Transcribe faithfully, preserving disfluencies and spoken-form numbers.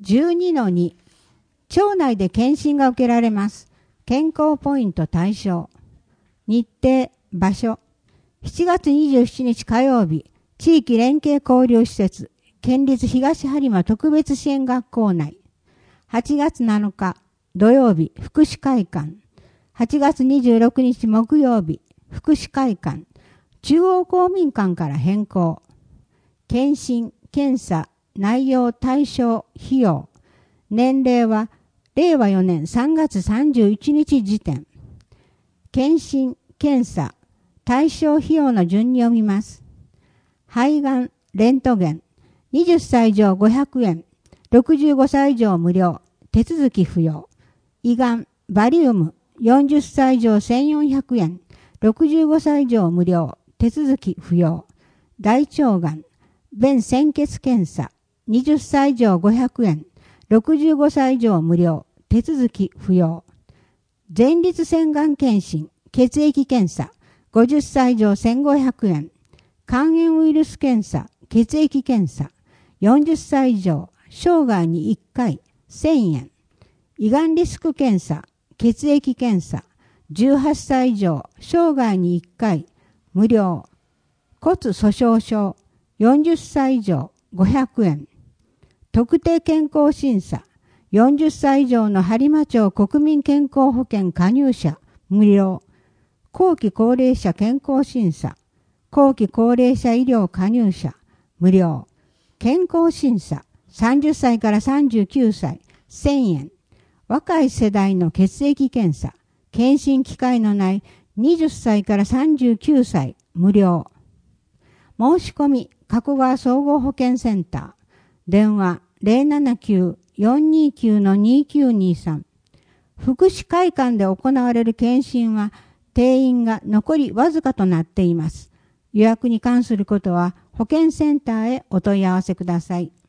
じゅうにのに、町内で検診が受けられます。健康ポイント対象。日程、場所。しちがつにじゅうしちにち火曜日、地域連携交流施設、県立東播磨特別支援学校内。はちがつなのか土曜日、福祉会館。はちがつにじゅうろくにち木曜日、福祉会館。中央公民館から変更。検診、検査、内容、対象、費用。年齢は、れいわよねんさんがつさんじゅういちにち時点。検診、検査、対象費用の順に読みます。肺がん、レントゲン、はたち以上ごひゃくえん、ろくじゅうごさい以上無料、手続き不要。胃がん、バリウム、よんじゅっさい以上せんよんひゃくえん、ろくじゅうごさい以上無料、手続き不要。大腸がん、便潜血検査、はたち以上ごひゃくえん、ろくじゅうごさい以上無料、手続き不要。前立腺がん検診、血液検査、ごじゅっさい以上せんごひゃくえん。肝炎ウイルス検査、血液検査、よんじゅっさい以上、生涯にいっかい、せんえん。胃がんリスク検査、血液検査、じゅうはっさい以上、生涯にいっかい、無料。骨粗鬆症、よんじゅっさい以上、ごひゃくえん。特定健康審査、よんじゅっさい以上の播磨町国民健康保険加入者、無料。後期高齢者健康審査、後期高齢者医療加入者、無料。健康審査、さんじゅっさいからさんじゅうきゅうさい、せんえん。若い世代の血液検査、検診機会のないはたちからさんじゅうきゅうさい、無料。申し込み、加古川総合保健センター。電話 ゼロななきゅう よんにきゅう にきゅうにさん。福祉会館で行われる検診は、定員が残りわずかとなっています。予約に関することは保健センターへお問い合わせください。